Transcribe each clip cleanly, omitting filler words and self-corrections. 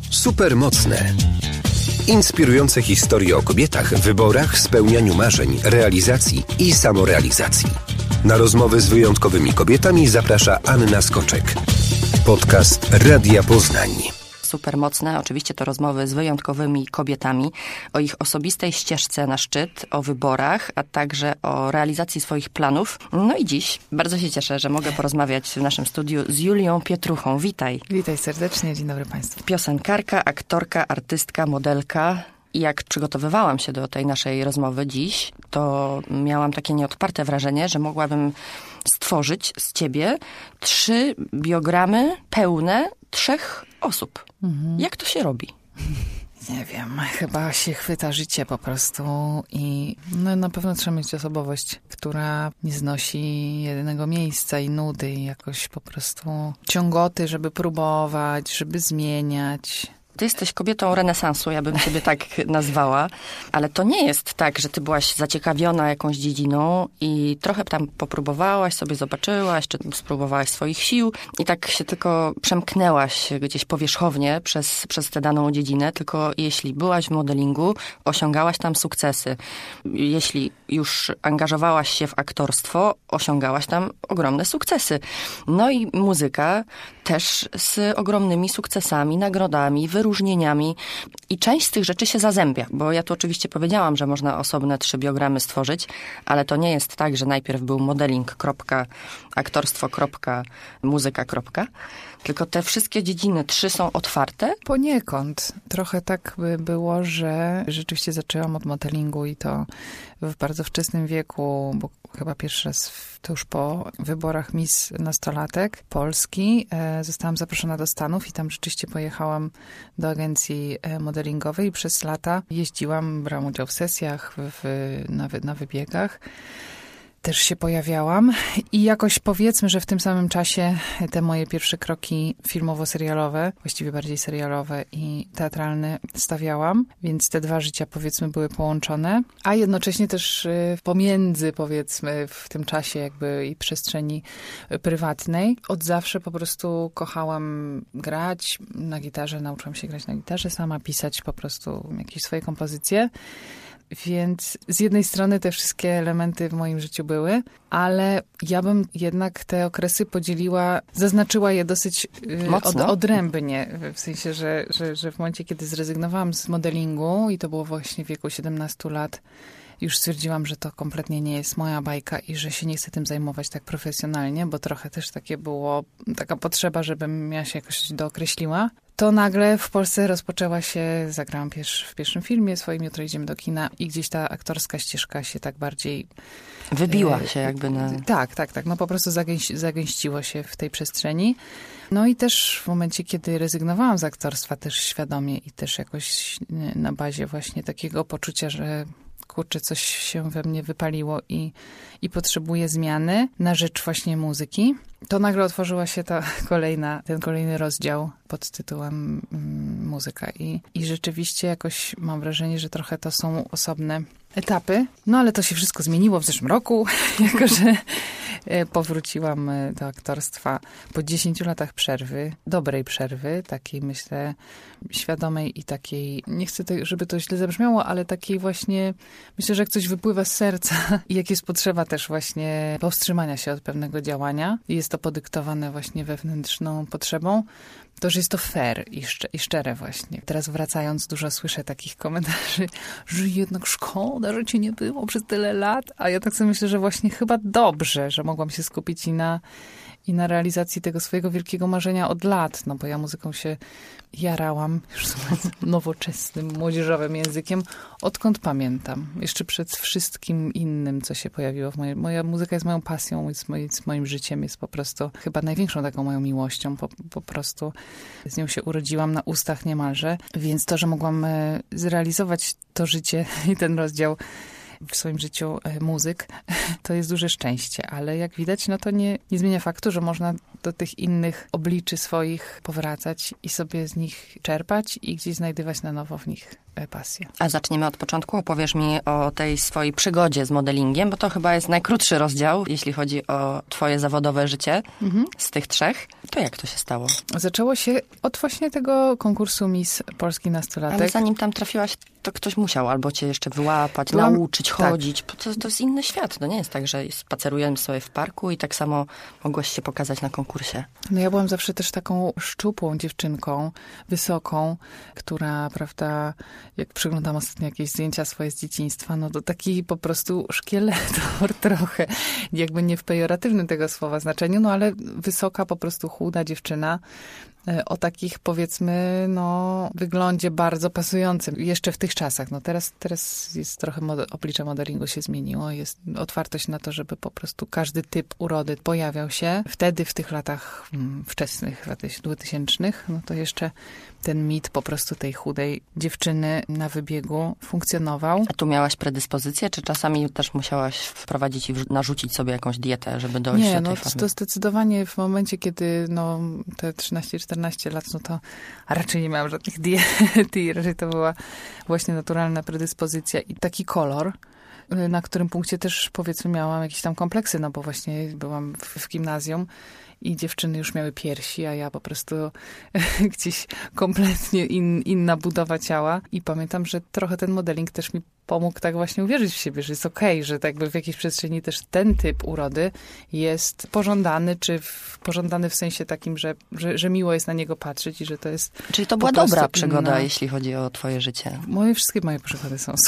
Supermocne. Inspirujące historie o kobietach, wyborach, spełnianiu marzeń, realizacji i samorealizacji. Na rozmowy z wyjątkowymi kobietami zaprasza Anna Skoczek. Podcast Radia Poznań. Supermocne, oczywiście to rozmowy z wyjątkowymi kobietami, o ich osobistej ścieżce na szczyt, o wyborach, a także o realizacji swoich planów. No i dziś bardzo się cieszę, że mogę porozmawiać w naszym studiu z Julią Pietruchą. Witaj. Witaj serdecznie, dzień dobry Państwu. Piosenkarka, aktorka, artystka, modelka. I jak przygotowywałam się do tej naszej rozmowy dziś, to miałam takie nieodparte wrażenie, że mogłabym stworzyć z ciebie 3 biogramy pełne 3 osób. Jak to się robi? Nie wiem, chyba się chwyta życie po prostu i na pewno trzeba mieć osobowość, która nie znosi jednego miejsca i nudy i jakoś po prostu ciągoty, żeby próbować, żeby zmieniać. Ty jesteś kobietą renesansu, ja bym ciebie tak nazwała, ale to nie jest tak, że ty byłaś zaciekawiona jakąś dziedziną i trochę tam popróbowałaś, sobie zobaczyłaś, czy spróbowałaś swoich sił i tak się tylko przemknęłaś gdzieś powierzchownie przez tę daną dziedzinę, tylko jeśli byłaś w modelingu, osiągałaś tam sukcesy. Jeśli już angażowałaś się w aktorstwo, osiągałaś tam ogromne sukcesy. No i muzyka też z ogromnymi sukcesami, nagrodami, wyróżnieniami i część z tych rzeczy się zazębia, bo ja tu oczywiście powiedziałam, że można osobne 3 biogramy stworzyć, ale to nie jest tak, że najpierw był modeling, aktorstwo, muzyka, tylko te wszystkie dziedziny 3 są otwarte? Poniekąd. Trochę tak by było, że rzeczywiście zaczęłam od modelingu i to w bardzo wczesnym wieku, bo chyba pierwszy raz to już po wyborach Miss Nastolatek Polski zostałam zaproszona do Stanów i tam rzeczywiście pojechałam do agencji modelingowej i przez lata jeździłam, brałam udział w sesjach, na wybiegach. Też się pojawiałam i jakoś powiedzmy, że w tym samym czasie te moje pierwsze kroki filmowo-serialowe, właściwie bardziej serialowe i teatralne stawiałam, więc te 2 życia powiedzmy były połączone, a jednocześnie też pomiędzy powiedzmy w tym czasie jakby i przestrzeni prywatnej. Od zawsze po prostu kochałam grać na gitarze, nauczyłam się grać na gitarze sama, pisać po prostu jakieś swoje kompozycje. Więc z jednej strony te wszystkie elementy w moim życiu były, ale ja bym jednak te okresy zaznaczyła je dosyć odrębnie. W sensie, że w momencie, kiedy zrezygnowałam z modelingu i to było właśnie w wieku 17 lat, już stwierdziłam, że to kompletnie nie jest moja bajka i że się nie chcę tym zajmować tak profesjonalnie, bo trochę też taka potrzeba, żebym ja się jakoś dookreśliła. To nagle w Polsce rozpoczęła się, zagrałam w pierwszym filmie swoim, jutro idziemy do kina i gdzieś ta aktorska ścieżka się tak bardziej... Wybiła się jakby na... Tak. No po prostu zagęściło się w tej przestrzeni. No i też w momencie, kiedy rezygnowałam z aktorstwa też świadomie i też jakoś na bazie właśnie takiego poczucia, że kurczę, coś się we mnie wypaliło i potrzebuję zmiany na rzecz właśnie muzyki, to nagle otworzyła się ten kolejny rozdział pod tytułem muzyka. I rzeczywiście jakoś mam wrażenie, że trochę to są osobne etapy. No ale to się wszystko zmieniło w zeszłym roku, jako że powróciłam do aktorstwa po 10 latach przerwy, dobrej przerwy, takiej myślę świadomej i takiej, nie chcę, żeby to źle zabrzmiało, ale takiej właśnie, myślę, że jak coś wypływa z serca i jak jest potrzeba też właśnie powstrzymania się od pewnego działania i jest to podyktowane właśnie wewnętrzną potrzebą, to, że jest to fair i szczere właśnie. Teraz wracając, dużo słyszę takich komentarzy, że jednak szkoda, że cię nie było przez tyle lat, a ja tak sobie myślę, że właśnie chyba dobrze, że mogłam się skupić i na realizacji tego swojego wielkiego marzenia od lat, no bo ja muzyką się jarałam, już nowoczesnym, młodzieżowym językiem, odkąd pamiętam. Jeszcze przed wszystkim innym, co się pojawiło w moja muzyka jest moją pasją, jest moim życiem, jest po prostu chyba największą taką moją miłością, po prostu z nią się urodziłam na ustach niemalże, więc to, że mogłam zrealizować to życie i ten rozdział w swoim życiu muzyk, to jest duże szczęście, ale jak widać, no to nie zmienia faktu, że można do tych innych obliczy swoich powracać i sobie z nich czerpać i gdzieś znajdywać na nowo w nich pasję. A zaczniemy od początku. Opowiesz mi o tej swojej przygodzie z modelingiem, bo to chyba jest najkrótszy rozdział, jeśli chodzi o twoje zawodowe życie z tych 3. To jak to się stało? Zaczęło się od właśnie tego konkursu Miss Polski Nastolatek. Ale zanim tam trafiłaś, to ktoś musiał albo cię jeszcze wyłapać, nauczyć, chodzić. To jest inny świat. To nie jest tak, że spacerujemy sobie w parku i tak samo mogłaś się pokazać na konkursie. No ja byłam zawsze też taką szczupłą dziewczynką, wysoką, która, prawda, jak przyglądam ostatnio jakieś zdjęcia swoje z dzieciństwa, no to taki po prostu szkieletor trochę, jakby nie w pejoratywnym tego słowa znaczeniu, no ale wysoka, po prostu chuda dziewczyna, o takich, powiedzmy, no, wyglądzie bardzo pasującym. Jeszcze w tych czasach. No teraz jest trochę, oblicze modelingu się zmieniło. Jest otwartość na to, żeby po prostu każdy typ urody pojawiał się. Wtedy, w tych latach wczesnych, latach 2000, no to jeszcze ten mit po prostu tej chudej dziewczyny na wybiegu funkcjonował. A tu miałaś predyspozycję, czy czasami też musiałaś wprowadzić i narzucić sobie jakąś dietę, żeby dojść do tej formy? Nie, no to zdecydowanie w momencie, kiedy no te 13-14 lat, no to raczej nie miałam żadnych diet i raczej to była właśnie naturalna predyspozycja i taki kolor, na którym punkcie też, powiedzmy, miałam jakieś tam kompleksy, no bo właśnie byłam w gimnazjum i dziewczyny już miały piersi, a ja po prostu gdzieś kompletnie inna budowa ciała. I pamiętam, że trochę ten modeling też mi pomógł tak właśnie uwierzyć w siebie, że jest okej, że tak jakby w jakiejś przestrzeni też ten typ urody jest pożądany, czy pożądany w sensie takim, że miło jest na niego patrzeć i że to jest... Czyli to była dobra przygoda, jeśli chodzi o twoje życie. Wszystkie moje przygody są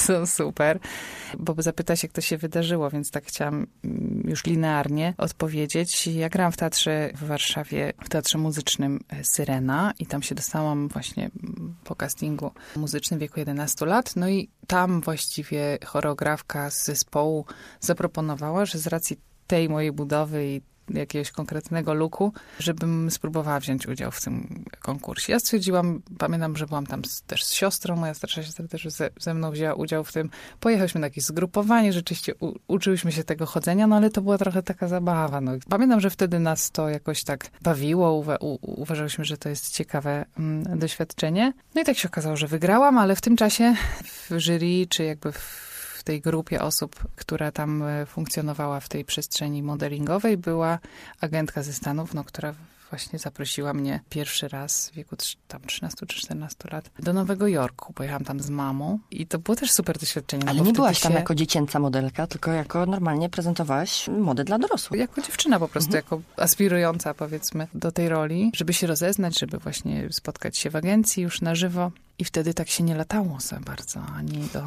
super, bo zapytać, jak to się wydarzyło, więc tak chciałam już linearnie odpowiedzieć. Ja grałam w teatrze w Warszawie, w Teatrze Muzycznym Syrena i tam się dostałam właśnie po castingu muzycznym w wieku 11 lat. No i tam właściwie choreografka z zespołu zaproponowała, że z racji tej mojej budowy i jakiegoś konkretnego looku, żebym spróbowała wziąć udział w tym konkursie. Ja stwierdziłam, pamiętam, że byłam tam też z siostrą, moja starsza siostra też ze mną wzięła udział w tym. Pojechaliśmy na jakieś zgrupowanie, rzeczywiście uczyłyśmy się tego chodzenia, no ale to była trochę taka zabawa. No. Pamiętam, że wtedy nas to jakoś tak bawiło, uważałyśmy, że to jest ciekawe doświadczenie. No i tak się okazało, że wygrałam, ale w tym czasie w jury, czy jakby w tej grupie osób, która tam funkcjonowała w tej przestrzeni modelingowej, była agentka ze Stanów, no, która właśnie zaprosiła mnie pierwszy raz w wieku tam 13 czy 14 lat do Nowego Jorku. Pojechałam tam z mamą i to było też super doświadczenie. Ale nie byłaś tam jako dziecięca modelka, tylko jako normalnie prezentowałaś modę dla dorosłych. Jako dziewczyna po prostu, jako aspirująca, powiedzmy, do tej roli, żeby się rozeznać, żeby właśnie spotkać się w agencji już na żywo. I wtedy tak się nie latało za bardzo, ani do...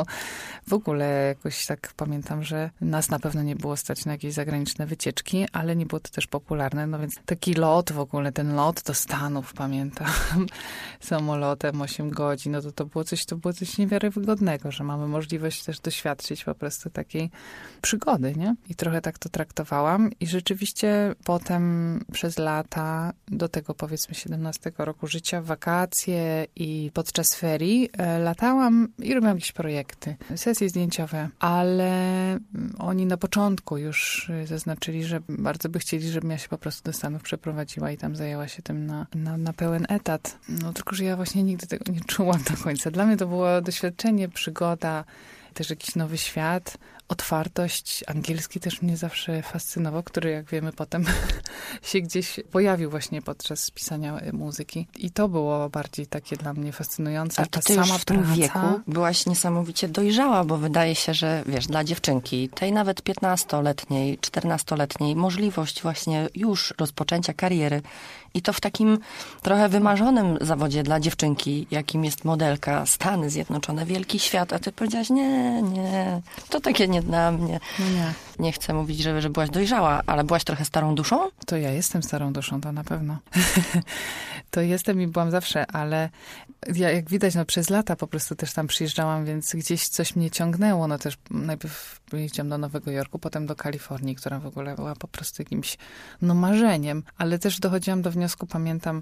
W ogóle jakoś tak pamiętam, że nas na pewno nie było stać na jakieś zagraniczne wycieczki, ale nie było to też popularne, no więc taki lot w ogóle, ten lot do Stanów, pamiętam, samolotem 8 godzin, no to było coś niewiarygodnego, że mamy możliwość też doświadczyć po prostu takiej przygody, nie? I trochę tak to traktowałam i rzeczywiście potem przez lata do tego, powiedzmy, 17 roku życia, wakacje i podczas ferii latałam i robiłam jakieś projekty, sesje zdjęciowe, ale oni na początku już zaznaczyli, że bardzo by chcieli, żebym ja się po prostu do Stanów przeprowadziła i tam zajęła się tym na pełen etat. No tylko, że ja właśnie nigdy tego nie czułam do końca. Dla mnie to było doświadczenie, przygoda, też jakiś nowy świat, otwartość. Angielski też mnie zawsze fascynował, który, jak wiemy, potem się gdzieś pojawił właśnie podczas pisania muzyki. I to było bardziej takie dla mnie fascynujące. A to ty już w tym wieku byłaś niesamowicie dojrzała, bo wydaje się, że wiesz, dla dziewczynki, tej nawet 15-letniej, 14-letniej, możliwość właśnie już rozpoczęcia kariery i to w takim trochę wymarzonym zawodzie dla dziewczynki, jakim jest modelka, Stany Zjednoczone, wielki świat, a ty powiedziałaś, nie, to takie nie dla mnie. No nie. Nie chcę mówić, że byłaś dojrzała, ale byłaś trochę starą duszą? To ja jestem starą duszą, to na pewno. To jestem i byłam zawsze, ale ja, jak widać, no przez lata po prostu też tam przyjeżdżałam, więc gdzieś coś mnie ciągnęło. No też najpierw jeździłam do Nowego Jorku, potem do Kalifornii, która w ogóle była po prostu jakimś marzeniem, ale też dochodziłam do wniosku, pamiętam,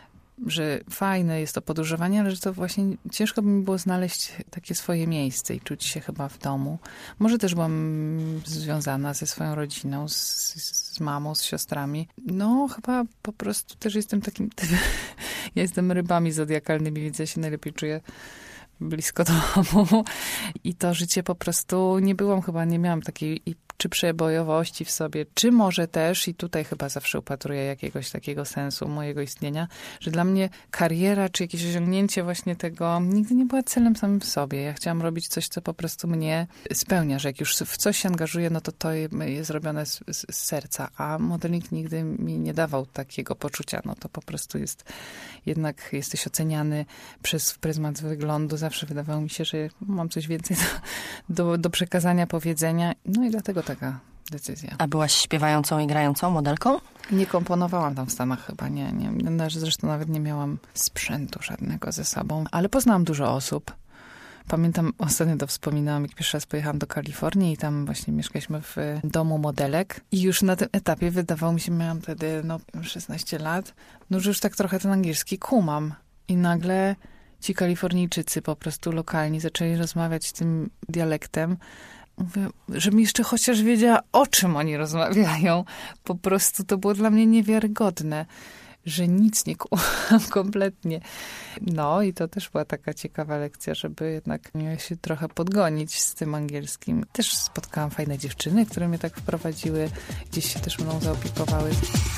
że fajne jest to podróżowanie, ale że to właśnie ciężko by mi było znaleźć takie swoje miejsce i czuć się chyba w domu. Może też byłam związana ze swoją rodziną, z mamą, z siostrami. No chyba po prostu też jestem takim... Ja jestem rybami zodiakalnymi, więc ja się najlepiej czuję blisko domu. I to życie po prostu nie miałam takiej czy przebojowości w sobie, czy może też, i tutaj chyba zawsze upatruję jakiegoś takiego sensu mojego istnienia, że dla mnie kariera, czy jakieś osiągnięcie właśnie tego nigdy nie była celem samym w sobie. Ja chciałam robić coś, co po prostu mnie spełnia, że jak już w coś się angażuję, no to jest robione z serca, a modeling nigdy mi nie dawał takiego poczucia. No to po prostu jednak jesteś oceniany przez pryzmat wyglądu. Zawsze wydawało mi się, że mam coś więcej do przekazania, powiedzenia. No i dlatego taka decyzja. A byłaś śpiewającą i grającą modelką? Nie komponowałam tam w Stanach chyba, nie. Zresztą nawet nie miałam sprzętu żadnego ze sobą, ale poznałam dużo osób. Pamiętam, ostatnio to wspominałam, jak pierwszy raz pojechałam do Kalifornii i tam właśnie mieszkaliśmy w domu modelek. I już na tym etapie wydawało mi się, miałam wtedy 16 lat, że już tak trochę ten angielski kumam. I nagle ci Kalifornijczycy po prostu lokalni zaczęli rozmawiać tym dialektem. Mówię, żebym jeszcze chociaż wiedziała, o czym oni rozmawiają. Po prostu to było dla mnie niewiarygodne, że nic nie kumam kompletnie. No i to też była taka ciekawa lekcja, żeby jednak się trochę podgonić z tym angielskim. Też spotkałam fajne dziewczyny, które mnie tak wprowadziły, gdzieś się też mną zaopiekowały.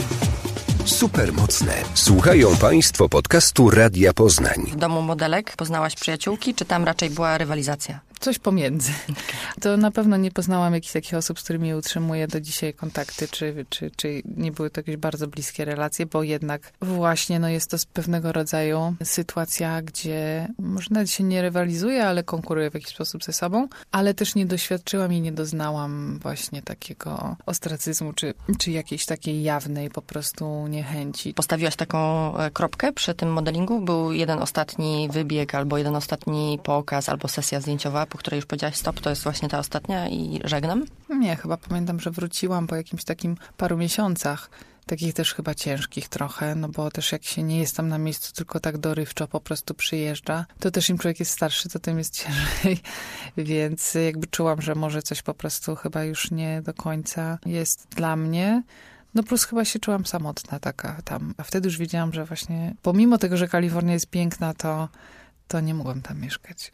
Supermocne. Słuchają Państwo podcastu Radia Poznań. W domu modelek poznałaś przyjaciółki, czy tam raczej była rywalizacja? Coś pomiędzy. To na pewno nie poznałam jakichś takich osób, z którymi utrzymuję do dzisiaj kontakty, czy nie były to jakieś bardzo bliskie relacje, bo jednak właśnie jest to pewnego rodzaju sytuacja, gdzie może nawet się nie rywalizuje, ale konkuruje w jakiś sposób ze sobą, ale też nie doświadczyłam i nie doznałam właśnie takiego ostracyzmu, czy jakiejś takiej jawnej po prostu niechęci. Postawiłaś taką kropkę przy tym modelingu? Był jeden ostatni wybieg, albo jeden ostatni pokaz, albo sesja zdjęciowa, po której już powiedziałaś stop, to jest właśnie ta ostatnia i żegnam? Nie, chyba pamiętam, że wróciłam po jakimś takim paru miesiącach, takich też chyba ciężkich trochę, bo też jak się nie jest tam na miejscu, tylko tak dorywczo po prostu przyjeżdża, to też im człowiek jest starszy, to tym jest ciężej, więc jakby czułam, że może coś po prostu chyba już nie do końca jest dla mnie. Plus chyba się czułam samotna taka tam, a wtedy już wiedziałam, że właśnie pomimo tego, że Kalifornia jest piękna, to nie mogłam tam mieszkać.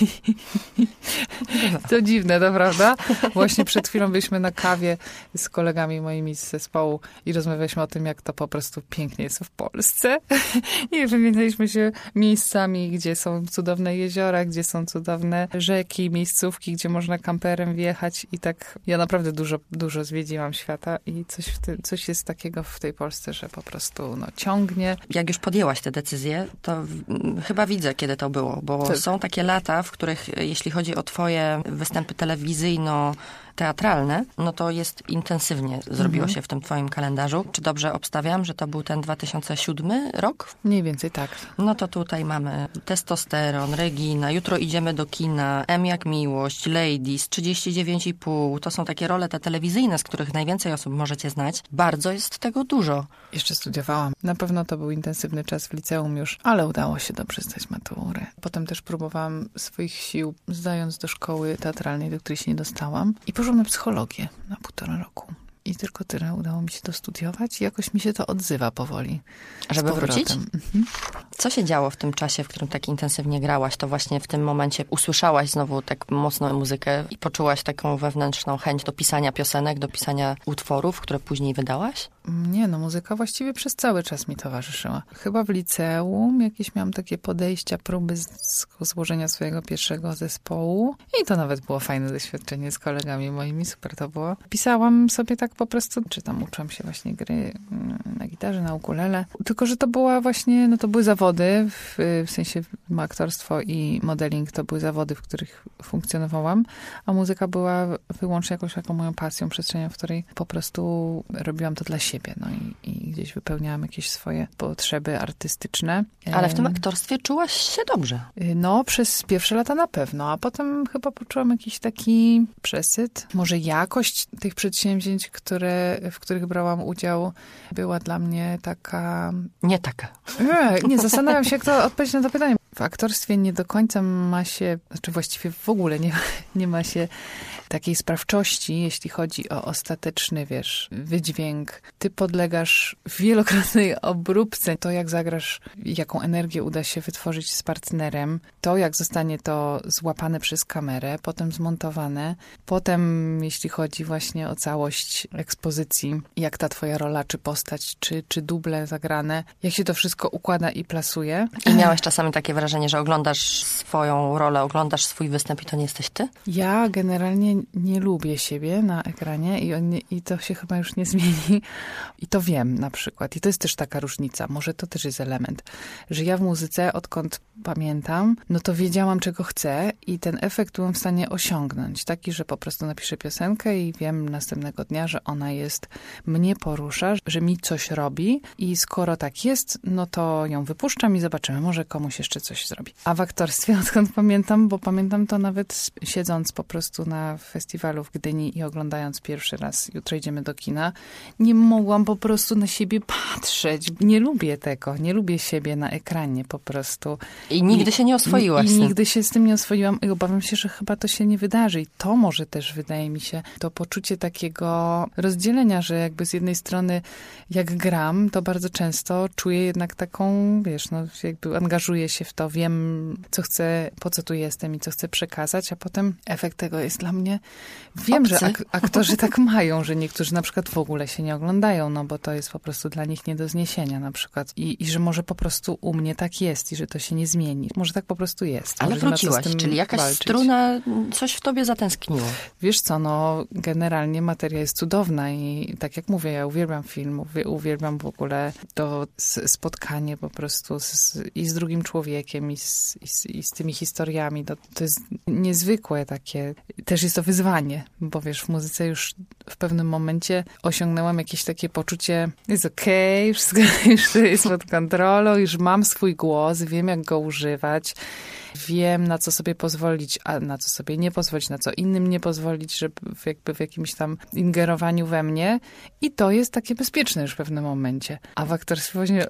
To dziwne, to prawda? Właśnie przed chwilą byliśmy na kawie z kolegami moimi z zespołu i rozmawialiśmy o tym, jak to po prostu pięknie jest w Polsce. I wymienialiśmy się miejscami, gdzie są cudowne jeziora, gdzie są cudowne rzeki, miejscówki, gdzie można kamperem wjechać i tak ja naprawdę dużo zwiedziłam świata i coś jest takiego w tej Polsce, że po prostu ciągnie. Jak już podjęłaś tę decyzję, to chyba widzę, kiedy to było, bo tak. Są takie lata, w których jeśli chodzi o twoje występy telewizyjno-teatralne, to jest intensywnie zrobiło się w tym twoim kalendarzu. Czy dobrze obstawiam, że to był ten 2007 rok? Mniej więcej tak. To tutaj mamy Testosteron, Regina, Jutro idziemy do kina, M jak miłość, Ladies, 39,5. To są takie role te telewizyjne, z których najwięcej osób możecie znać. Bardzo jest tego dużo. Jeszcze studiowałam. Na pewno to był intensywny czas w liceum już, ale udało się dobrze zdać maturę. Potem też próbowałam swoich sił, zdając do szkoły teatralnej, do której się nie dostałam. I poszłam na psychologię na 1,5 roku. I tylko tyle udało mi się to studiować i jakoś mi się to odzywa powoli. Żeby wrócić? Co się działo w tym czasie, w którym tak intensywnie grałaś? To właśnie w tym momencie usłyszałaś znowu tak mocno muzykę i poczułaś taką wewnętrzną chęć do pisania piosenek, do pisania utworów, które później wydałaś? Nie, muzyka właściwie przez cały czas mi towarzyszyła. Chyba w liceum jakieś miałam takie podejścia, próby złożenia swojego pierwszego zespołu i to nawet było fajne doświadczenie z kolegami moimi, super to było. Pisałam sobie tak po prostu, czy tam uczyłam się właśnie gry na gitarze, na ukulele. Tylko, że to była właśnie, to były zawody, w sensie aktorstwo i modeling to były zawody, w których funkcjonowałam, a muzyka była wyłącznie jakąś taką moją pasją, przestrzenią, w której po prostu robiłam to dla siebie, i gdzieś wypełniałam jakieś swoje potrzeby artystyczne. Ale w tym aktorstwie czułaś się dobrze? Przez pierwsze lata na pewno, a potem chyba poczułam jakiś taki przesyt. Może jakość tych przedsięwzięć, w których brałam udział, była dla mnie taka... Nie taka. Nie, zastanawiam się, jak to odpowiedzieć na to pytanie. W aktorstwie nie do końca ma się, znaczy właściwie w ogóle nie ma się takiej sprawczości, jeśli chodzi o ostateczny, wydźwięk. Ty podlegasz wielokrotnej obróbce. To, jak zagrasz, jaką energię uda się wytworzyć z partnerem, to, jak zostanie to złapane przez kamerę, potem zmontowane, potem, jeśli chodzi właśnie o całość ekspozycji, jak ta twoja rola, czy postać, czy duble zagrane, jak się to wszystko układa i plasuje. I miałaś czasami takie wrażenie, że oglądasz swoją rolę, oglądasz swój występ i to nie jesteś ty? Ja generalnie nie lubię siebie na ekranie i to się chyba już nie zmieni. I to wiem na przykład. I to jest też taka różnica. Może to też jest element, że ja w muzyce, odkąd pamiętam, no to wiedziałam, czego chcę i ten efekt byłam w stanie osiągnąć. Taki, że po prostu napiszę piosenkę i wiem następnego dnia, że ona mnie porusza, że mi coś robi i skoro tak jest, no to ją wypuszczam i zobaczymy, może komuś jeszcze coś zrobi. A w aktorstwie, odkąd pamiętam, bo pamiętam to nawet siedząc po prostu na festiwalu w Gdyni i oglądając pierwszy raz Jutro idziemy do kina, nie mogłam po prostu na siebie patrzeć. Nie lubię tego, nie lubię siebie na ekranie po prostu. I nigdy się nie oswoiłaś I z tym. nigdy się z tym nie oswoiłam i obawiam się, że chyba to się nie wydarzy. I to może też, wydaje mi się, to poczucie takiego rozdzielenia, że jakby z jednej strony jak gram, to bardzo często czuję jednak taką, jakby angażuję się w to, wiem, co chcę, po co tu jestem i co chcę przekazać, a potem efekt tego jest dla mnie... Wiem, obcy. że aktorzy tak mają, że niektórzy na przykład w ogóle się nie oglądają, no bo to jest po prostu dla nich nie do zniesienia na przykład. I że może po prostu u mnie tak jest i że to się nie zmieni. Może tak po prostu jest. Ale może wróciłaś, czyli jakaś struna, coś w tobie zatęskniło. Wiesz co, generalnie materia jest cudowna i tak jak mówię, ja uwielbiam film, uwielbiam w ogóle to spotkanie po prostu i z drugim człowiekiem i z tymi historiami. To jest niezwykłe takie. Też jest to wyzwanie, bo wiesz, w muzyce już w pewnym momencie osiągnęłam jakieś takie poczucie, jest okej, wszystko już to jest pod kontrolą, już mam swój głos, wiem jak go używać, wiem na co sobie pozwolić, a na co sobie nie pozwolić, na co innym nie pozwolić, żeby jakby w jakimś tam ingerowaniu we mnie i to jest takie bezpieczne już w pewnym momencie. A w aktorstwie właśnie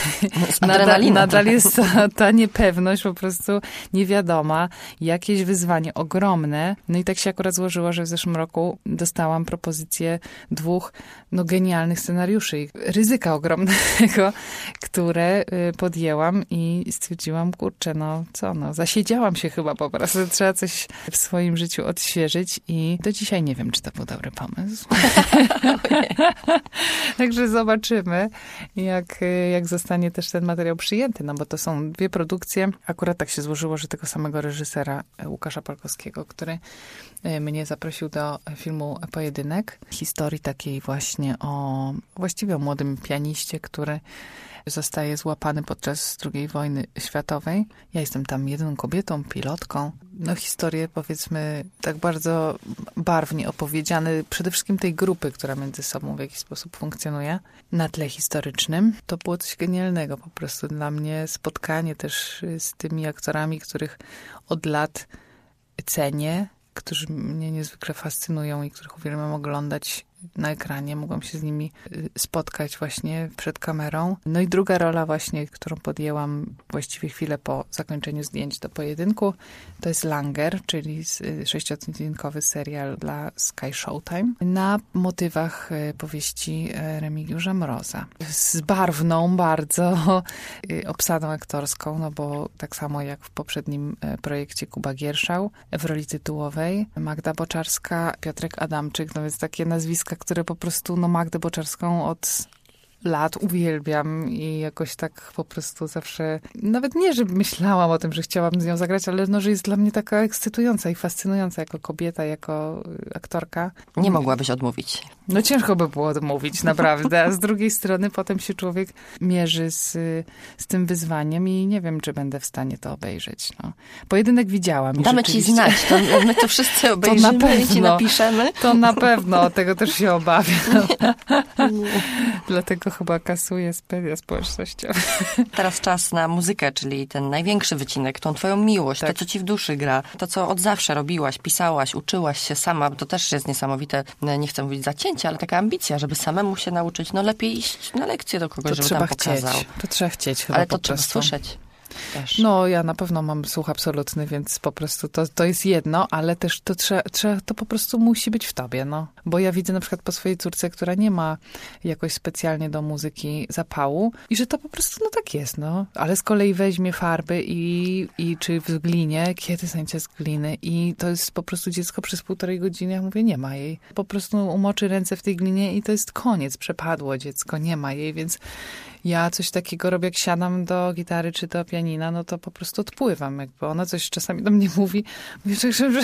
nadal jest ta niepewność, po prostu niewiadoma, jakieś wyzwanie ogromne. No i tak się akurat złożyło, że w zeszłym roku dostałam propozycję 2 genialnych scenariuszy. Ryzyka ogromnego, które podjęłam i stwierdziłam, kurczę, zasiedziałam się chyba po prostu. Trzeba coś w swoim życiu odświeżyć i do dzisiaj nie wiem, czy to był dobry pomysł. Także zobaczymy, jak zostanie też ten materiał przyjęty, no bo to są 2 produkcje. Akurat tak się złożyło, że tego samego reżysera Łukasza Polkowskiego, który mnie zaprosił do filmu Pojedynek. Historii takiej właśnie właściwie o młodym pianiście, który zostaje złapany podczas II wojny światowej. Ja jestem tam jedyną kobietą, pilotką. Historie, powiedzmy, tak bardzo barwnie opowiedziane, przede wszystkim tej grupy, która między sobą w jakiś sposób funkcjonuje na tle historycznym. To było coś genialnego po prostu dla mnie. Spotkanie też z tymi aktorami, których od lat cenię, którzy mnie niezwykle fascynują i których uwielbiam oglądać na ekranie. Mogłam się z nimi spotkać właśnie przed kamerą. No i druga rola właśnie, którą podjęłam właściwie chwilę po zakończeniu zdjęć do Pojedynku, to jest Langer, czyli 6-odcinkowy serial dla Sky Showtime na motywach powieści Remigiusza Mroza. Z barwną bardzo obsadą aktorską, no bo tak samo jak w poprzednim projekcie Kuba Gierszał w roli tytułowej, Magda Boczarska, Piotrek Adamczyk, no więc takie nazwiska, które po prostu, Magdę Boczarską od lat uwielbiam i jakoś tak po prostu zawsze, nawet nie, że myślałam o tym, że chciałam z nią zagrać, ale że jest dla mnie taka ekscytująca i fascynująca jako kobieta, jako aktorka. Nie mogłabyś odmówić. Ciężko by było odmówić, naprawdę. A z drugiej strony potem się człowiek mierzy z tym wyzwaniem i nie wiem, czy będę w stanie to obejrzeć. Pojedynek widziałam. Damy ci znać. My to wszyscy obejrzymy i ci napiszemy. To na pewno. Tego też się obawiam. Dlatego chyba kasuję z media społecznościowe. Teraz czas na muzykę, czyli ten największy wycinek, tą twoją miłość, to, co ci w duszy gra, to, co od zawsze robiłaś, pisałaś, uczyłaś się sama. To też jest niesamowite, nie chcę mówić zacięcie, ale taka ambicja, żeby samemu się nauczyć. Lepiej iść na lekcję do kogoś, żeby tam pokazał. To trzeba chcieć chyba ale po to trzeba prostu słyszeć. też. No, ja na pewno mam słuch absolutny, więc po prostu to jest jedno, ale też to to po prostu musi być w tobie, no. Bo ja widzę na przykład po swojej córce, która nie ma jakoś specjalnie do muzyki zapału i że to po prostu, no tak jest, no. Ale z kolei weźmie farby i czy w glinie, kiedy zajęcia z gliny i to jest po prostu dziecko przez 1,5 godziny, ja mówię, nie ma jej. Po prostu umoczy ręce w tej glinie i to jest koniec, przepadło dziecko, nie ma jej, więc ja coś takiego robię, jak siadam do gitary czy do pianina, no to po prostu odpływam. Jakby ona coś czasami do mnie mówi, mówię,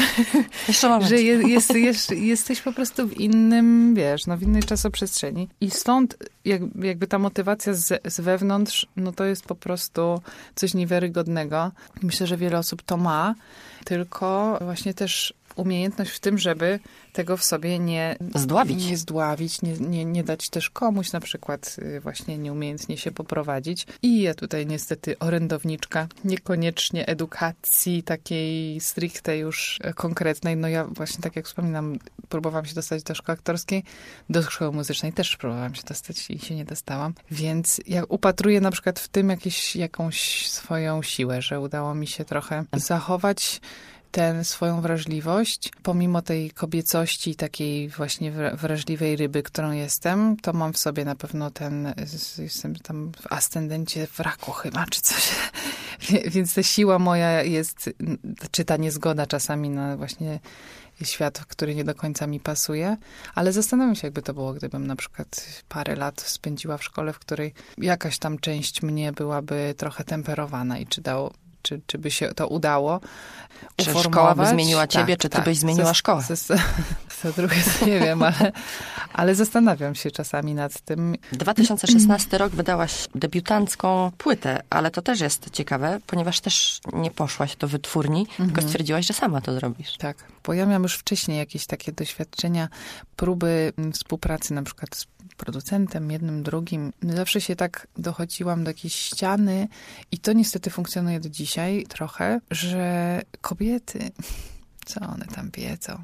że jesteś po prostu w innym, wiesz, no w innej czasoprzestrzeni. I stąd jakby ta motywacja z wewnątrz, no to jest po prostu coś niewiarygodnego. Myślę, że wiele osób to ma, tylko właśnie też umiejętność w tym, żeby tego w sobie nie zdławić, nie dać też komuś na przykład właśnie nieumiejętnie się poprowadzić. I ja tutaj niestety orędowniczka, niekoniecznie edukacji takiej stricte już konkretnej. No ja właśnie tak jak wspominam, próbowałam się dostać do szkoły aktorskiej, do szkoły muzycznej też próbowałam się dostać i się nie dostałam. Więc ja upatruję na przykład w tym jakąś swoją siłę, że udało mi się trochę zachować swoją wrażliwość, pomimo tej kobiecości, takiej właśnie wrażliwej ryby, którą jestem, to mam w sobie na pewno jestem tam w ascendencie w raku chyba, czy coś. Więc ta siła moja jest, czy ta niezgoda czasami na właśnie świat, który nie do końca mi pasuje, ale zastanawiam się, jakby to było, gdybym na przykład parę lat spędziła w szkole, w której jakaś tam część mnie byłaby trochę temperowana i czy by się to udało Czy szkoła by zmieniła ciebie, czy ty byś zmieniła szkołę? To drugie to nie wiem, ale zastanawiam się czasami nad tym. 2016 rok wydałaś debiutancką płytę, ale to też jest ciekawe, ponieważ też nie poszłaś do wytwórni, tylko stwierdziłaś, że sama to zrobisz. Tak, bo ja miałam już wcześniej jakieś takie doświadczenia, próby współpracy na przykład z producentem, jednym, drugim. Zawsze się tak dochodziłam do jakiejś ściany i to niestety funkcjonuje do dzisiaj trochę, że kobiety, co one tam wiedzą?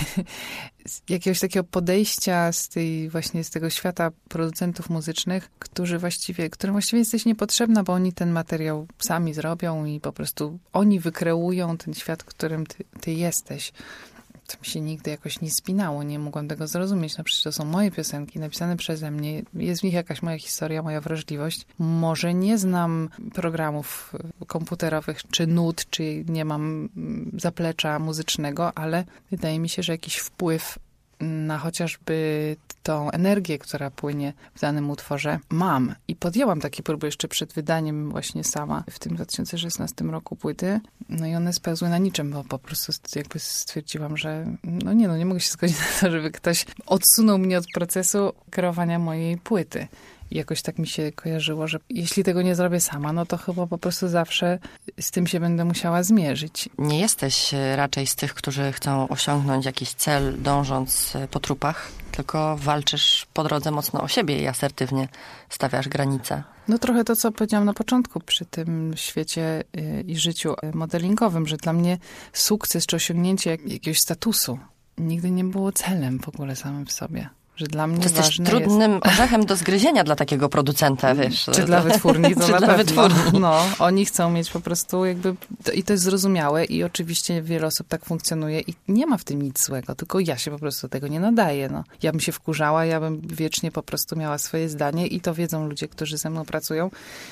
Jakiegoś takiego podejścia z tego świata producentów muzycznych, którym właściwie jesteś niepotrzebna, bo oni ten materiał sami zrobią i po prostu oni wykreują ten świat, w którym ty jesteś. To mi się nigdy jakoś nie spinało, nie mogłam tego zrozumieć. No przecież to są moje piosenki, napisane przeze mnie. Jest w nich jakaś moja historia, moja wrażliwość. Może nie znam programów komputerowych, czy nut, czy nie mam zaplecza muzycznego, ale wydaje mi się, że jakiś wpływ na chociażby tą energię, która płynie w danym utworze, mam. I podjęłam takie próby jeszcze przed wydaniem właśnie sama w tym 2016 roku płyty. No i one spełzły na niczym, bo po prostu jakby stwierdziłam, że nie mogę się zgodzić na to, żeby ktoś odsunął mnie od procesu kreowania mojej płyty. I jakoś tak mi się kojarzyło, że jeśli tego nie zrobię sama, no to chyba po prostu zawsze z tym się będę musiała zmierzyć. Nie jesteś raczej z tych, którzy chcą osiągnąć jakiś cel, dążąc po trupach, tylko walczysz po drodze mocno o siebie i asertywnie stawiasz granice. No trochę to, co powiedziałam na początku przy tym świecie i życiu modelingowym, że dla mnie sukces czy osiągnięcie jakiegoś statusu nigdy nie było celem w ogóle samym w sobie. Że dla mnie to jesteś trudnym orzechem do zgryzienia dla takiego producenta, wiesz. Czy dla wytwórni, to czy na dla pewno. Wytwórni. No, oni chcą mieć po prostu jakby, i to jest zrozumiałe i oczywiście wiele osób tak funkcjonuje i nie ma w tym nic złego, tylko ja się po prostu do tego nie nadaję. No. Ja bym się wkurzała, ja bym wiecznie po prostu miała swoje zdanie i to wiedzą ludzie, którzy ze mną pracują,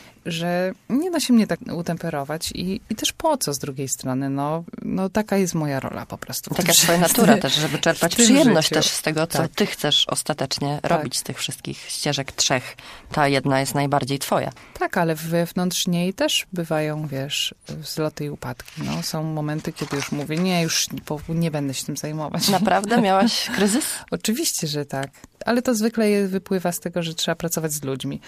że nie da się mnie tak utemperować i też po co z drugiej strony, no taka jest moja rola po prostu. Taka twoja natura też, żeby czerpać przyjemność też z tego, co ty chcesz ostatecznie robić z tych wszystkich ścieżek 3. Ta jedna jest najbardziej twoja. Tak, ale wewnątrz niej też bywają, wiesz, wzloty i upadki. No, są momenty, kiedy już mówię, nie będę się tym zajmować. Naprawdę? Miałaś kryzys? Oczywiście, że tak. Ale to zwykle wypływa z tego, że trzeba pracować z ludźmi.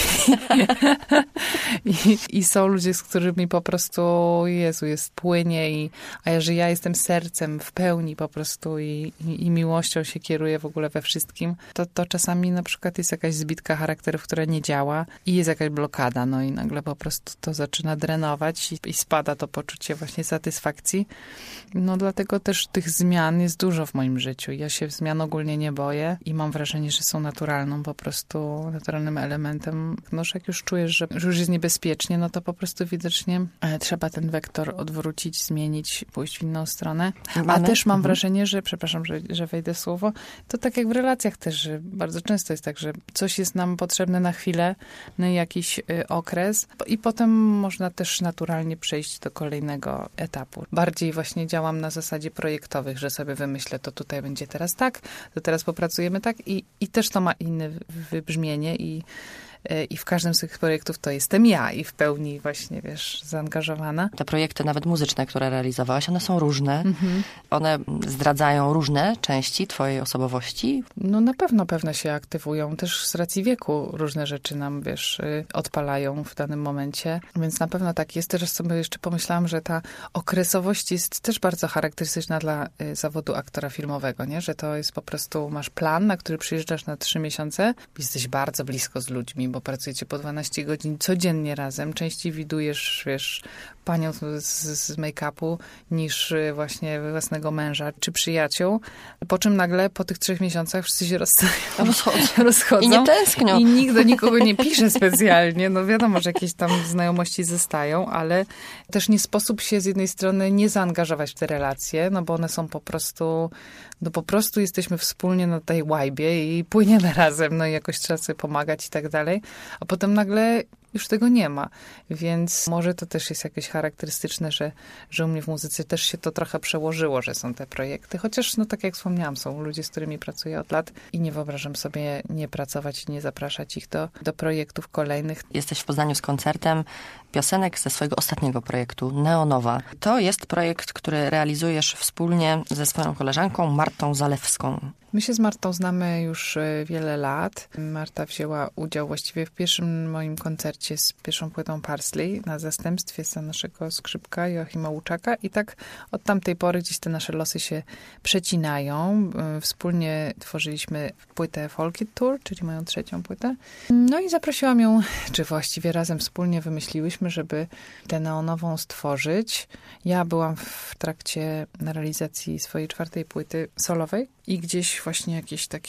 I są ludzie, z którymi po prostu, jest płynie, a że ja jestem sercem w pełni po prostu i miłością się kieruję w ogóle we wszystkim, to czasami na przykład jest jakaś zbitka charakterów, która nie działa i jest jakaś blokada, no i nagle po prostu to zaczyna drenować i spada to poczucie właśnie satysfakcji. No dlatego też tych zmian jest dużo w moim życiu. Ja się zmian ogólnie nie boję i mam wrażenie, wrażenie, że są naturalnym elementem. No, że jak już czujesz, że już jest niebezpiecznie, no to po prostu widocznie trzeba ten wektor odwrócić, zmienić, pójść w inną stronę. A też mam wrażenie, że, przepraszam, że wejdę w słowo, to tak jak w relacjach też, że bardzo często jest tak, że coś jest nam potrzebne na chwilę, na jakiś okres i potem można też naturalnie przejść do kolejnego etapu. Bardziej właśnie działam na zasadzie projektowych, że sobie wymyślę, to tutaj będzie teraz tak, to teraz popracujemy tak i też to ma inne wybrzmienie i w każdym z tych projektów to jestem ja i w pełni właśnie, wiesz, zaangażowana. Te projekty, nawet muzyczne, które realizowałaś, one są różne. One zdradzają różne części twojej osobowości. No na pewno się aktywują. Też z racji wieku różne rzeczy nam, wiesz, odpalają w danym momencie. Więc na pewno tak jest. Też sobie jeszcze pomyślałam, że ta okresowość jest też bardzo charakterystyczna dla zawodu aktora filmowego, nie? Że to jest po prostu, masz plan, na który przyjeżdżasz na 3 miesiące, jesteś bardzo blisko z ludźmi, bo pracujecie po 12 godzin codziennie razem. Częściej widujesz, wiesz, panią z make-upu niż właśnie własnego męża czy przyjaciół. Po czym nagle po tych 3 miesiącach wszyscy się rozchodzą. I nie tęsknią. I nikt do nikogo nie pisze specjalnie. No wiadomo, że jakieś tam znajomości zostają, ale też nie sposób się z jednej strony nie zaangażować w te relacje, no bo one są po prostu jesteśmy wspólnie na tej łajbie i płyniemy razem, no i jakoś trzeba sobie pomagać i tak dalej. A potem nagle już tego nie ma. Więc może to też jest jakieś charakterystyczne, że u mnie w muzyce też się to trochę przełożyło, że są te projekty. Chociaż, no tak jak wspomniałam, są ludzie, z którymi pracuję od lat i nie wyobrażam sobie nie pracować i nie zapraszać ich do projektów kolejnych. Jesteś w Poznaniu z koncertem piosenek ze swojego ostatniego projektu, Neonowa. To jest projekt, który realizujesz wspólnie ze swoją koleżanką Martą Zalewską. My się z Martą znamy już wiele lat. Marta wzięła udział właściwie w pierwszym moim koncercie z pierwszą płytą Parsley na zastępstwie za naszego skrzypka Joachima Łuczaka i tak od tamtej pory gdzieś te nasze losy się przecinają. Wspólnie tworzyliśmy płytę Folk It Tour, czyli moją 3. płytę. No i zaprosiłam ją, czy właściwie razem wspólnie wymyśliłyśmy, żeby tę neonową stworzyć. Ja byłam w trakcie realizacji swojej 4. płyty solowej i gdzieś właśnie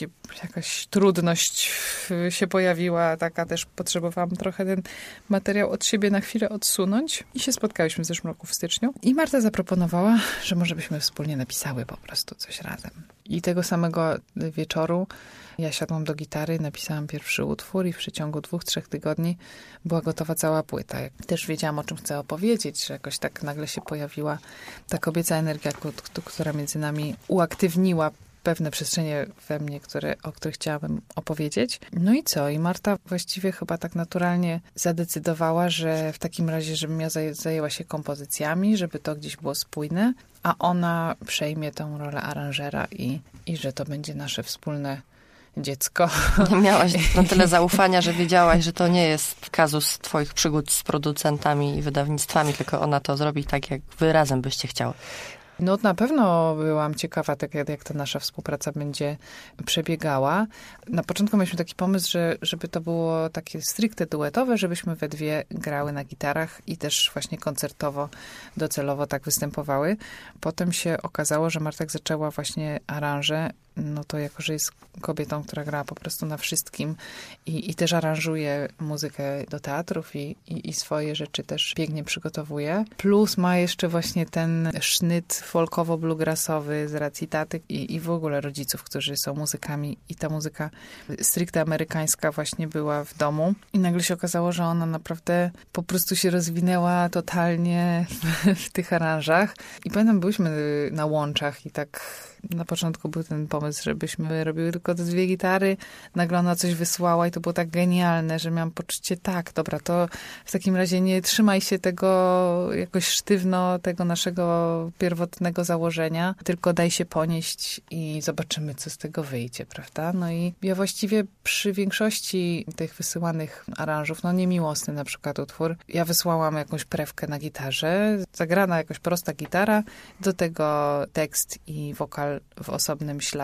jakaś trudność się pojawiła, taka też potrzebowałam trochę ten materiał od siebie na chwilę odsunąć i się spotkałyśmy w zeszłym roku w styczniu. I Marta zaproponowała, że może byśmy wspólnie napisały po prostu coś razem. I tego samego wieczoru ja siadłam do gitary, napisałam pierwszy utwór i w przeciągu 2-3 tygodni była gotowa cała płyta. Też wiedziałam, o czym chcę opowiedzieć, że jakoś tak nagle się pojawiła ta kobieca energia, która między nami uaktywniła pewne przestrzenie we mnie, o których chciałabym opowiedzieć. No i co? I Marta właściwie chyba tak naturalnie zadecydowała, że w takim razie, żebym ja zajęła się kompozycjami, żeby to gdzieś było spójne, a ona przejmie tą rolę aranżera i że to będzie nasze wspólne dziecko. Miałaś na tyle zaufania, że wiedziałaś, że to nie jest kazus twoich przygód z producentami i wydawnictwami, tylko ona to zrobi tak, jak wy razem byście chciały. No na pewno byłam ciekawa, tak jak ta nasza współpraca będzie przebiegała. Na początku mieliśmy taki pomysł, żeby to było takie stricte duetowe, żebyśmy we dwie grały na gitarach i też właśnie koncertowo, docelowo tak występowały. Potem się okazało, że Marta zaczęła właśnie aranże, no to jako, że jest kobietą, która gra po prostu na wszystkim i też aranżuje muzykę do teatrów i swoje rzeczy też pięknie przygotowuje. Plus ma jeszcze właśnie ten sznyt folkowo-bluegrassowy z racji taty i w ogóle rodziców, którzy są muzykami i ta muzyka stricte amerykańska właśnie była w domu. I nagle się okazało, że ona naprawdę po prostu się rozwinęła totalnie w tych aranżach. I pamiętam, byliśmy na łączach i tak na początku był ten pomysł, żebyśmy robiły tylko te dwie gitary. Nagle ona coś wysłała i to było tak genialne, że miałam poczucie, tak, dobra, to w takim razie nie trzymaj się tego jakoś sztywno, tego naszego pierwotnego założenia, tylko daj się ponieść i zobaczymy, co z tego wyjdzie, prawda? No i ja właściwie przy większości tych wysyłanych aranżów, no niemiłosny na przykład utwór, ja wysłałam jakąś prewkę na gitarze, zagrana jakoś prosta gitara, do tego tekst i wokal w osobnym śladzie.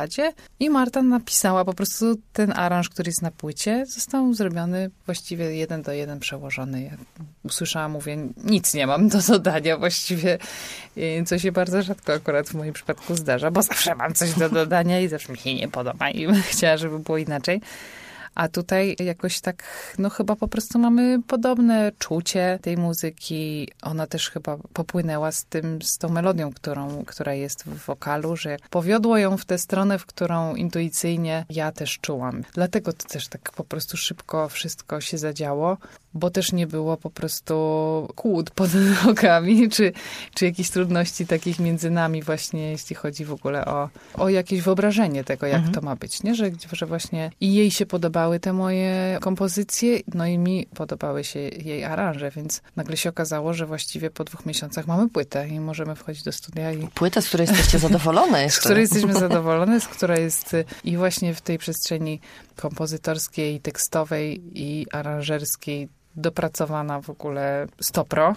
zasadzie. I Marta napisała po prostu ten aranż, który jest na płycie, został zrobiony właściwie 1:1 przełożony. Ja usłyszałam, mówię, nic nie mam do dodania właściwie, co się bardzo rzadko akurat w moim przypadku zdarza, bo zawsze mam coś do dodania i zawsze mi się nie podoba i chciała, żeby było inaczej. A tutaj jakoś tak, no chyba po prostu mamy podobne czucie tej muzyki. Ona też chyba popłynęła z tą melodią, która jest w wokalu, że powiodło ją w tę stronę, w którą intuicyjnie ja też czułam. Dlatego to też tak po prostu szybko wszystko się zadziało, bo też nie było po prostu kłód pod nogami, czy jakichś trudności takich między nami właśnie, jeśli chodzi w ogóle o jakieś wyobrażenie tego, jak to ma być, nie? Że właśnie i jej się podobały te moje kompozycje, no i mi podobały się jej aranże, więc nagle się okazało, że właściwie po 2 miesiącach mamy płytę i możemy wchodzić do studia i... Płytę, z której jesteście zadowolone jeszcze. Z której jesteśmy zadowolone, z której jest i właśnie w tej przestrzeni kompozytorskiej, tekstowej i aranżerskiej dopracowana w ogóle 100%.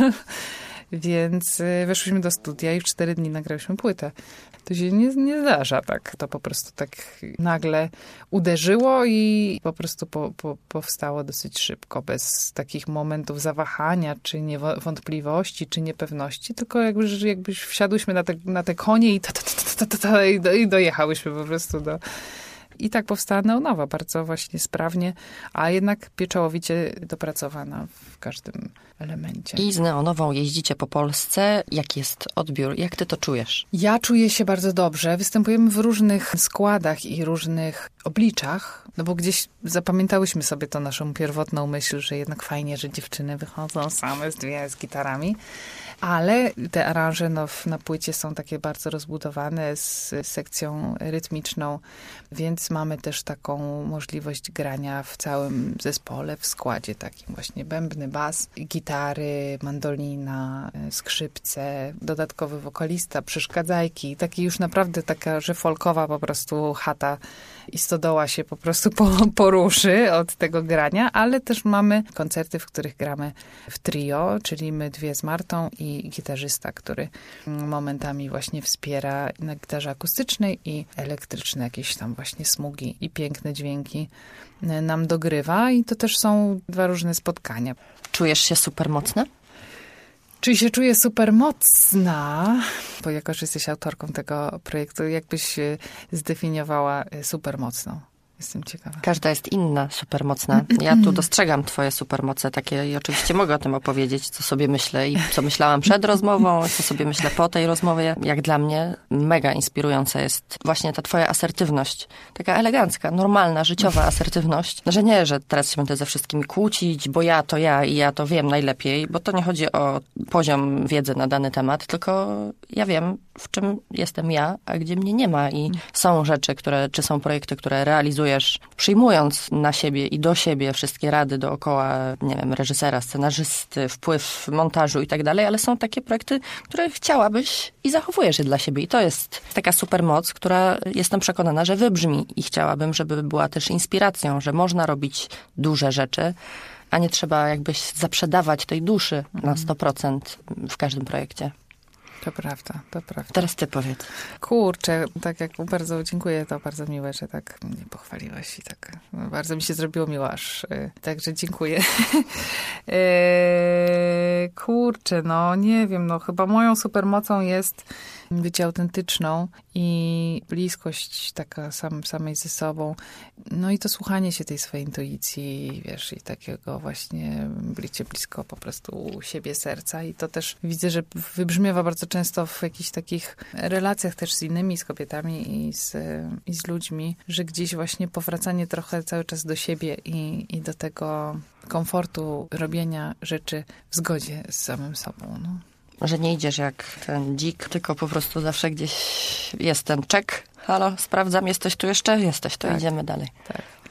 Więc weszliśmy do studia i w 4 dni nagrałyśmy płytę. To się nie zdarza tak. To po prostu tak nagle uderzyło i po prostu powstało dosyć szybko, bez takich momentów zawahania, czy wątpliwości, czy niepewności, tylko jakbyś wsiadłyśmy na te konie i dojechałyśmy po prostu do... I tak powstała Neonowa, bardzo właśnie sprawnie, a jednak pieczołowicie dopracowana w każdym elemencie. I z Neonową jeździcie po Polsce. Jaki jest odbiór? Jak ty to czujesz? Ja czuję się bardzo dobrze. Występujemy w różnych składach i różnych obliczach, no bo gdzieś zapamiętałyśmy sobie tą naszą pierwotną myśl, że jednak fajnie, że dziewczyny wychodzą same z gitarami. Ale te aranże na płycie są takie bardzo rozbudowane z sekcją rytmiczną, więc mamy też taką możliwość grania w całym zespole, w składzie takim właśnie bębny, bas, gitary, mandolina, skrzypce, dodatkowy wokalista, przeszkadzajki. Taki już naprawdę taka, że folkowa po prostu chata i stodoła się po prostu poruszy od tego grania, ale też mamy koncerty, w których gramy w trio, czyli my dwie z Martą i gitarzysta, który momentami właśnie wspiera na gitarze akustycznej i elektryczne jakieś tam właśnie smugi i piękne dźwięki nam dogrywa i to też są 2 różne spotkania. Czujesz się super mocna? Czy się czuję super mocna? Bo jako, że jesteś autorką tego projektu, jakbyś zdefiniowała super mocną? Jestem ciekawa. Każda jest inna, supermocna. Ja tu dostrzegam twoje supermoce takie i oczywiście mogę o tym opowiedzieć, co sobie myślę i co myślałam przed rozmową, co sobie myślę po tej rozmowie. Jak dla mnie mega inspirująca jest właśnie ta twoja asertywność. Taka elegancka, normalna, życiowa asertywność. Że nie, że teraz się będę ze wszystkimi kłócić, bo ja to ja i ja to wiem najlepiej, bo to nie chodzi o poziom wiedzy na dany temat, tylko ja wiem, w czym jestem ja, a gdzie mnie nie ma i są rzeczy, czy są projekty, które realizujesz, przyjmując na siebie i do siebie wszystkie rady dookoła, nie wiem, reżysera, scenarzysty, wpływ montażu i tak dalej, ale są takie projekty, które chciałabyś i zachowujesz je dla siebie. I to jest taka supermoc, która jestem przekonana, że wybrzmi i chciałabym, żeby była też inspiracją, że można robić duże rzeczy, a nie trzeba jakbyś zaprzedawać tej duszy na 100% w każdym projekcie. To prawda, to prawda. Teraz ty powiedz. Kurczę, tak jak bardzo dziękuję, to bardzo miłe, że tak mnie pochwaliłaś i tak bardzo mi się zrobiło miło aż. Także dziękuję. Kurczę, no nie wiem, no chyba moją supermocą jest bycie autentyczną i bliskość taka samej ze sobą. No i to słuchanie się tej swojej intuicji, wiesz, i takiego właśnie bycie blisko po prostu siebie, serca. I to też widzę, że wybrzmiewa bardzo często w jakichś takich relacjach też z innymi, z kobietami i z ludźmi, że gdzieś właśnie powracanie trochę cały czas do siebie i do tego komfortu robienia rzeczy w zgodzie z samym sobą, no. Że nie idziesz jak ten dzik, tylko po prostu zawsze gdzieś jest ten czek. Halo, sprawdzam, jesteś tu jeszcze? Jesteś, to tak, idziemy dalej. Tak.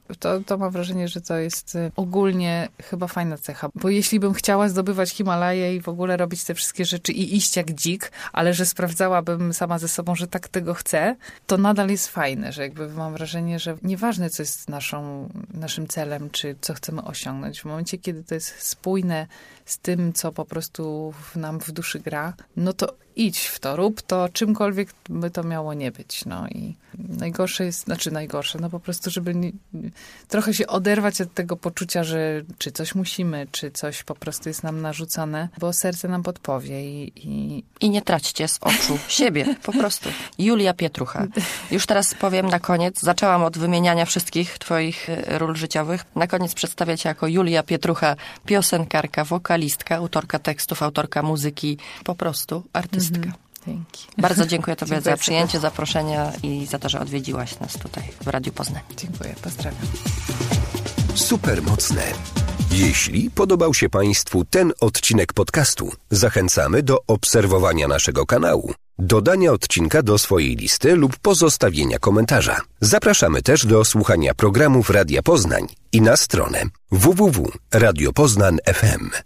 To mam wrażenie, że to jest ogólnie chyba fajna cecha. Bo jeśli bym chciała zdobywać Himalaje i w ogóle robić te wszystkie rzeczy i iść jak dzik, ale że sprawdzałabym sama ze sobą, że tak tego chcę, to nadal jest fajne, że jakby mam wrażenie, że nieważne, co jest naszym celem, czy co chcemy osiągnąć. W momencie, kiedy to jest spójne z tym, co po prostu nam w duszy gra, no to idź w to, rób to, czymkolwiek by to miało nie być. No i najgorsze, no po prostu, żeby trochę się oderwać od tego poczucia, że czy coś musimy, czy coś po prostu jest nam narzucone, bo serce nam podpowie i nie traćcie z oczu siebie, po prostu. Julia Pietrucha. Już teraz powiem na koniec, zaczęłam od wymieniania wszystkich twoich ról życiowych. Na koniec przedstawię cię jako Julia Pietrucha, piosenkarka, wokalistka, autorka tekstów, autorka muzyki, po prostu artystka. Dzięki. Bardzo dziękuję tobie za przyjęcie zaproszenia i za to, że odwiedziłaś nas tutaj w Radiu Poznań. Dziękuję, pozdrawiam. Supermocne. Jeśli podobał się Państwu ten odcinek podcastu, zachęcamy do obserwowania naszego kanału, dodania odcinka do swojej listy lub pozostawienia komentarza. Zapraszamy też do słuchania programów Radia Poznań i na stronę www.radiopoznań.fm.